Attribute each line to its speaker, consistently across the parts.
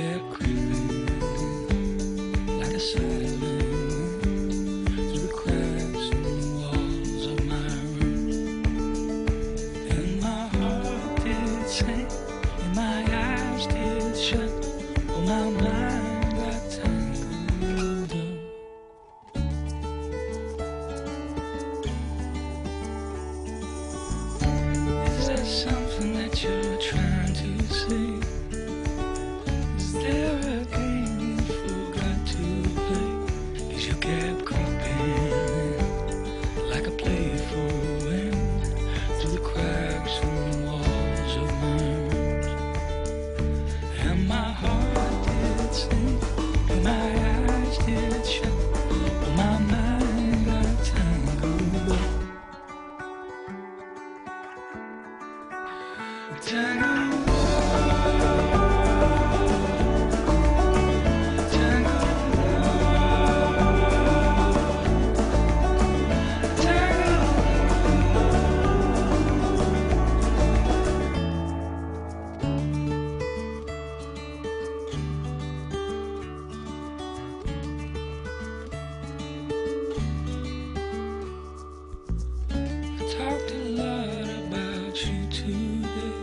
Speaker 1: kept creeping like a silent wind through the cracks in the walls of my room. And my heart did sink, and my eyes did shut, oh my mind got tangled up. Is there something that you're trying to say? Is there a game you forgot to play? 'Cause you kept creeping like a playful wind through the cracks in the walls of my room. And my heart did sink, and my eyes did shut, but my mind got tangled up. Tangled up. Talked a lot about you today.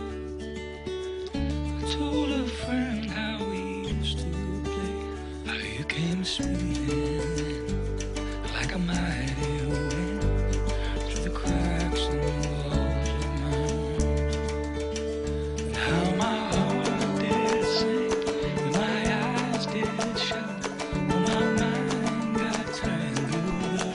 Speaker 1: I told a friend how we used to play, how you came speeding like a mighty wind through the cracks in the walls of my room. And how my heart did sink, and my eyes did shut, and my mind got tangled up.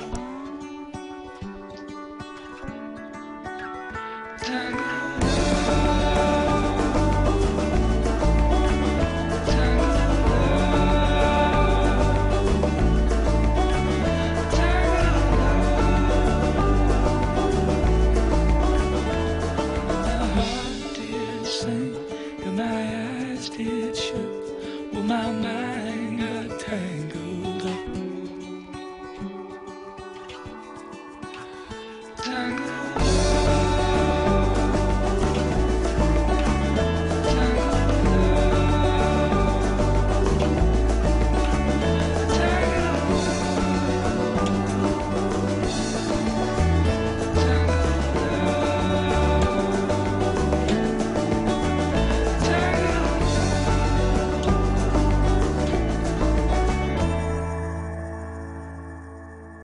Speaker 1: My eyes did shut, well my mind